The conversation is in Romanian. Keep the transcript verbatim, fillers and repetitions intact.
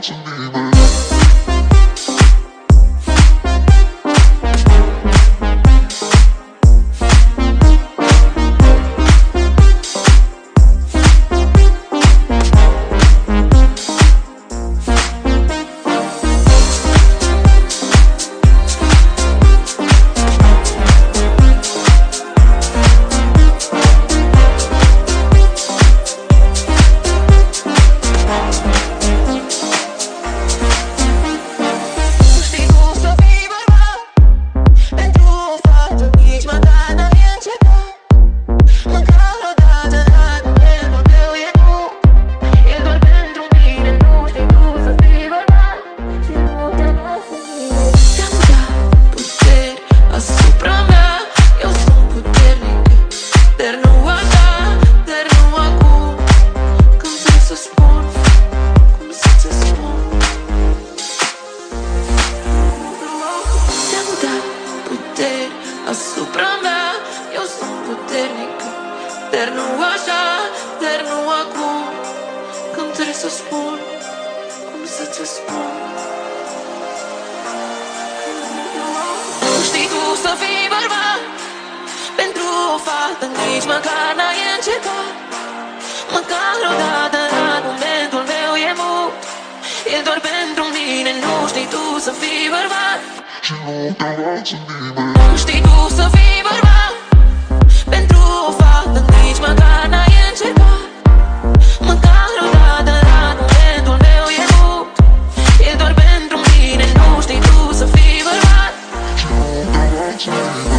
alții nimeni. Asupra mea, eu sunt puternică, dar nu așa, dar nu acum. Când trebuie să spun, cum să ți spun? Nu știi tu să fii bărbat pentru o fată, nici măcar n-ai încercat. Măcar o dată, dar momentul meu e mult. E doar pentru mine, nu știi tu să fii bărbat Și nu te alții nimeni. Nu știi tu să fii bărbat pentru o fată, nici măcar n-ai încercat. Măcar o dată, dar momentul meu e mult. E doar pentru mine, nu știi tu să fii bărbat Și nu te alții nimeni.